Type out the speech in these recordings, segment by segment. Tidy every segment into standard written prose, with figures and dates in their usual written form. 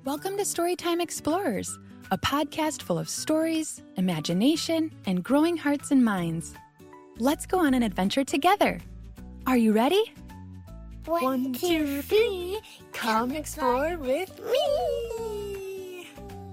Welcome to Storytime Explorers, a podcast full of stories, imagination, and growing hearts and minds. Let's go on an adventure together. Are you ready? 1, 2, 3, come explore with me!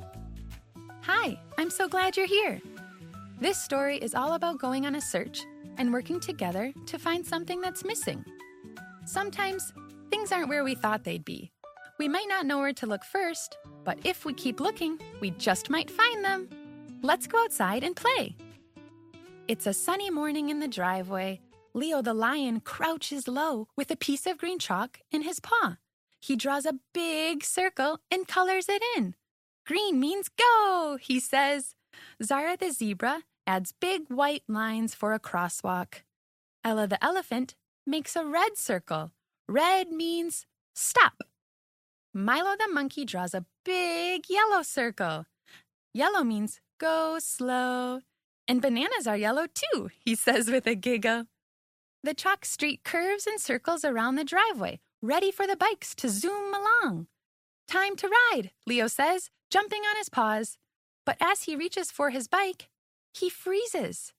Hi, I'm so glad you're here. This story is all about going on a search and working together to find something that's missing. Sometimes, things aren't where we thought they'd be. We might not know where to look first, but if we keep looking, we just might find them. Let's go outside and play. It's a sunny morning in the driveway. Leo the lion crouches low with a piece of green chalk in his paw. He draws a big circle and colors it in. Green means go, he says. Zara the zebra adds big white lines for a crosswalk. Ella the elephant makes a red circle. Red means stop. Milo the monkey draws a big yellow circle. Yellow means go slow. And bananas are yellow too, he says with a giggle. The chalk street curves and circles around the driveway, ready for the bikes to zoom along. Time to ride, Leo says, jumping on his paws. But as he reaches for his bike, he freezes.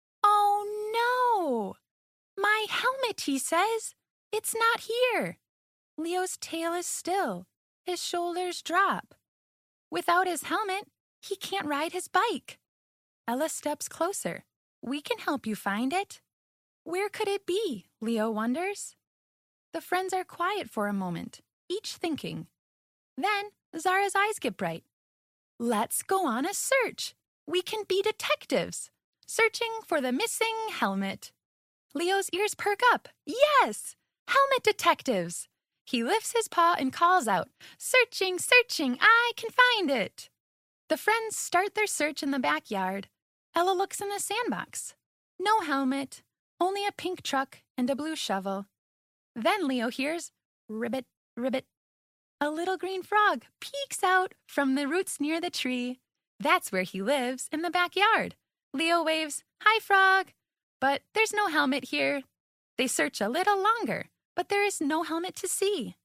Oh no! My helmet, he says. It's not here. Leo's tail is still. His shoulders drop. Without his helmet, he can't ride his bike. Ella steps closer. We can help you find it. Where could it be? Leo wonders. The friends are quiet for a moment, each thinking. Then Zara's eyes get bright. Let's go on a search. We can be detectives, searching for the missing helmet. Leo's ears perk up. Yes! Helmet detectives! He lifts his paw and calls out, searching, searching, I can find it. The friends start their search in the backyard. Ella looks in the sandbox. No helmet, only a pink truck and a blue shovel. Then Leo hears, ribbit, ribbit. A little green frog peeks out from the roots near the tree. That's where he lives, in the backyard. Leo waves, hi, frog. But there's no helmet here. They search a little longer, but there is no helmet to see.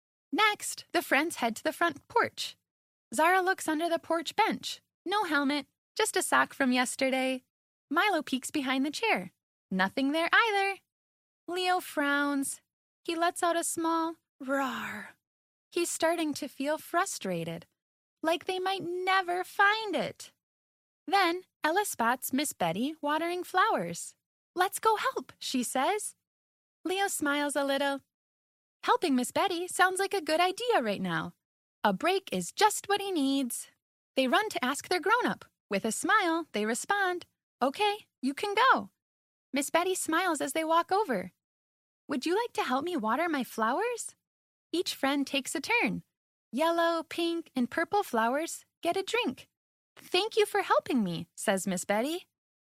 Next, the friends head to the front porch. Zara looks under the porch bench. No helmet, just a sock from yesterday. Milo peeks behind the chair. Nothing there either. Leo frowns. He lets out a small roar. He's starting to feel frustrated, like they might never find it. Then Ella spots Miss Betty watering flowers. Let's go help, she says. Leo smiles a little. Helping Miss Betty sounds like a good idea right now. A break is just what he needs. They run to ask their grown-up. With a smile, they respond, okay, you can go. Miss Betty smiles as they walk over. Would you like to help me water my flowers? Each friend takes a turn. Yellow, pink, and purple flowers get a drink. Thank you for helping me, says Miss Betty.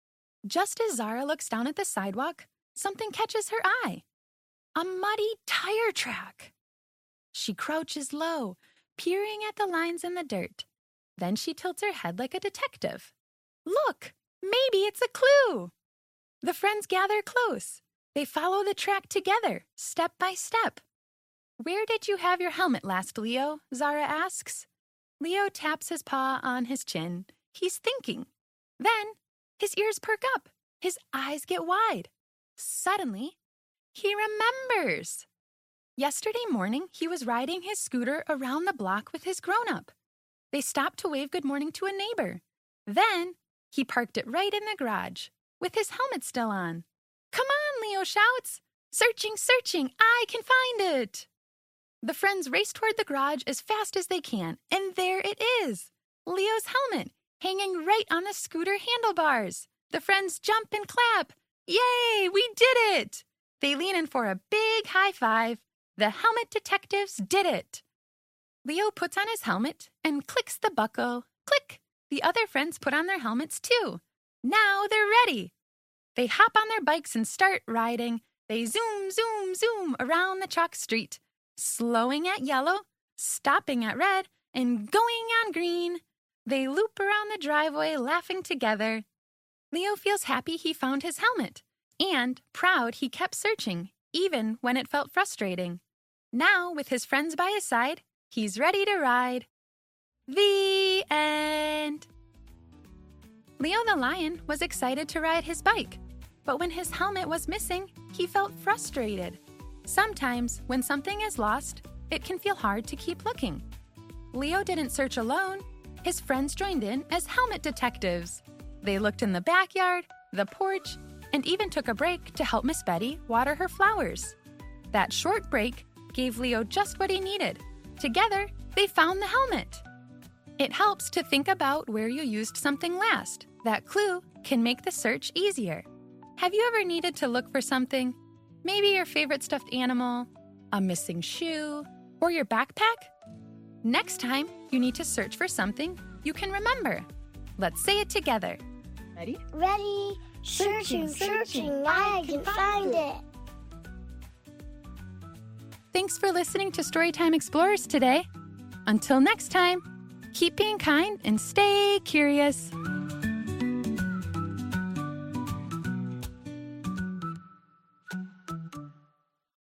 Just as Zara looks down at the sidewalk, something catches her eye. A muddy tire track. She crouches low, peering at the lines in the dirt. Then she tilts her head like a detective. Look, maybe it's a clue. The friends gather close. They follow the track together, step by step. Where did you have your helmet last, Leo? Zara asks. Leo taps his paw on his chin. He's thinking. Then his ears perk up. His eyes get wide. Suddenly, he remembers. Yesterday morning, he was riding his scooter around the block with his grown-up. They stopped to wave good morning to a neighbor. Then, he parked it right in the garage, with his helmet still on. Come on, Leo shouts. Searching, searching, I can find it. The friends race toward the garage as fast as they can, and there it is. Leo's helmet, hanging right on the scooter handlebars. The friends jump and clap. Yay, we did it! They lean in for a big high five. The helmet detectives did it. Leo puts on his helmet and clicks the buckle. Click! The other friends put on their helmets too. Now they're ready. They hop on their bikes and start riding. They zoom, zoom, zoom around the chalk street, slowing at yellow, stopping at red, and going on green. They loop around the driveway laughing together. Leo feels happy he found his helmet, and proud he kept searching, even when it felt frustrating. Now, with his friends by his side, he's ready to ride. The end. Leo the lion was excited to ride his bike, but when his helmet was missing, he felt frustrated. Sometimes, when something is lost, it can feel hard to keep looking. Leo didn't search alone. His friends joined in as helmet detectives. They looked in the backyard, the porch, and even took a break to help Miss Betty water her flowers. That short break gave Leo just what he needed. Together, they found the helmet. It helps to think about where you used something last. That clue can make the search easier. Have you ever needed to look for something? Maybe your favorite stuffed animal, a missing shoe, or your backpack? Next time you need to search for something you can remember. Let's say it together. Ready? Ready. Searching, I can find it. Thanks for listening to Storytime Explorers today. Until next time, keep being kind and stay curious.